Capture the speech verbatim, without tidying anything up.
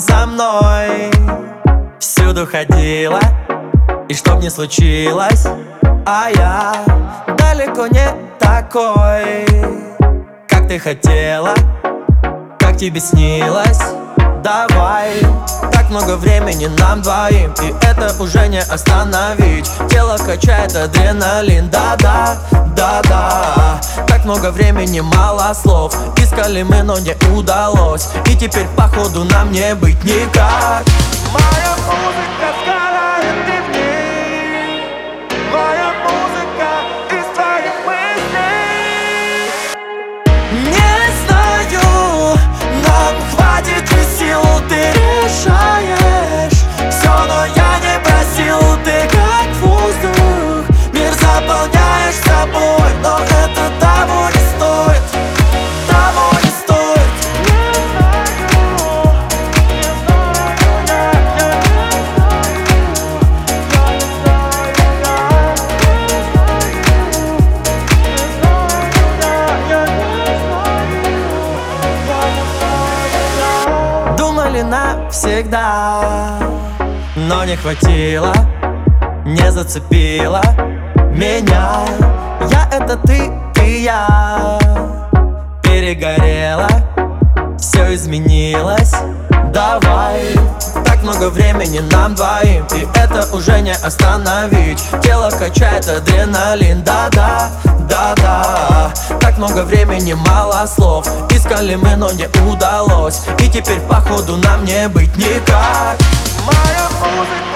за мной. Всюду ходила, и чтоб не случилось, а я далеко не такой, как ты хотела, как тебе снилось. Давай, так много времени нам двоим, и это уже не остановить. Тело качает адреналин, да-да, да-да. Так много времени, мало слов. Искали мы, но не удалось, и теперь походу нам не быть никак. Моя музыка сгорает и в ней. Моя музыка из твоих мыслей. Не знаю, нам хватит ли сил, ты решаешь все, но я не просил. Ты как воздух, мир заполняешь собой, но это того не стоит, того не стоит. Не знаю, не знаю, я, я не знаю. Я не знаю, я, я не знаю. Не знаю, я, я не знаю. Я не знаю, я. Думали навсегда, но не хватило, не зацепило меня. Я — это ты, и я. Перегорела, все изменилось. Давай, так много времени нам двоим, и это уже не остановить. Тело качает адреналин, да-да, да-да. Так много времени, мало слов. Искали мы, но не удалось, и теперь походу нам не быть никак. Моя музыка